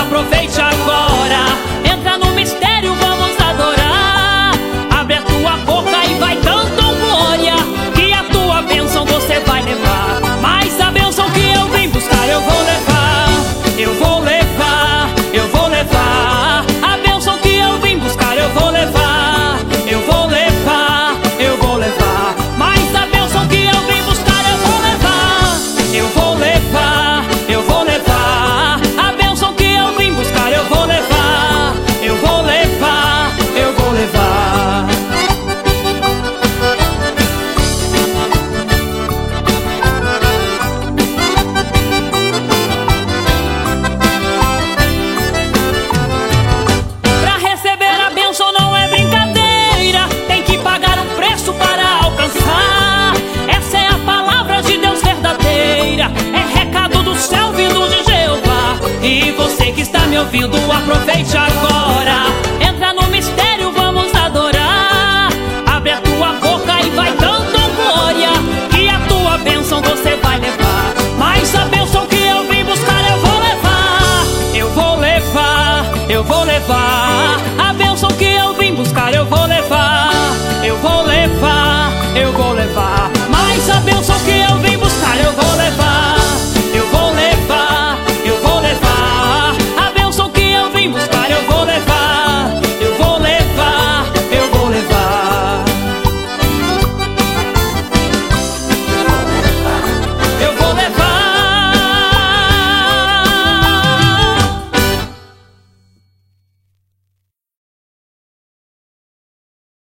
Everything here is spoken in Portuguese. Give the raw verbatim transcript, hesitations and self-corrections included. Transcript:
aproveite agora. Entra no mistério, vamos adorar. Abre a tua boca e vai dando glória, que a tua bênção você vai levar. Mas a bênção que eu vim buscar eu vou levar. Eu vou levar, eu vou levar. A bênção que eu vim buscar eu vou levar. Eu vou levar, eu vou levar. Mas a bênção que eu vim buscar eu vou levar. Eu vou levar, eu vou levar. A bênção que eu vim buscar eu vou levar. Eu vou levar, eu vou levar. Pra receber a bênção não é brincadeira, tem que pagar um preço para alcançar. Essa é a palavra de Deus verdadeira, é recado do céu vindo de Jeová. E você que está me ouvindo, aproveite agora. Entra no mistério, vamos adorar. Abre a tua boca e vai dando glória, que a tua bênção você vai levar. Mas a bênção que eu vim buscar eu vou levar. Eu vou levar, eu vou levar. A bênção que eu vim buscar eu vou levar. Eu vou levar, eu vou